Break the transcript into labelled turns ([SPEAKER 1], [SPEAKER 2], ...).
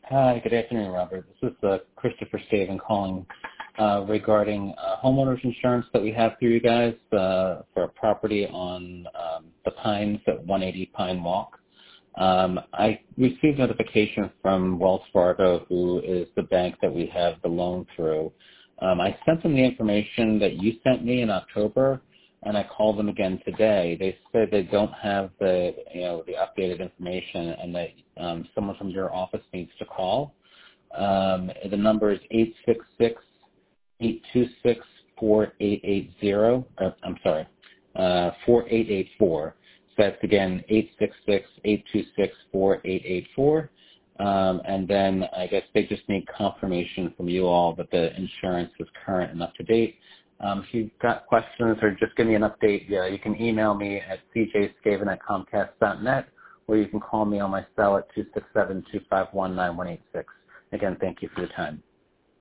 [SPEAKER 1] Hi, good afternoon, Robert. This is Christopher Staven calling regarding homeowners insurance that we have through you guys for a property on the Pines at 180 Pine Walk. I received notification from Wells Fargo, who is the bank that we have the loan through. I sent them the information that you sent me in October, and I called them again today. They said they don't have the updated information, and that someone from your office needs to call. The number is 866-826-4880. I'm sorry, 4884. So that's again 866-826-4884. And then I guess they just need confirmation from you all that the insurance is current and up to date. If you've got questions or just give me an update, you can email me at cjscaven@comcast.net, or you can call me on my cell at 267-251-9186. Again, thank you for your time.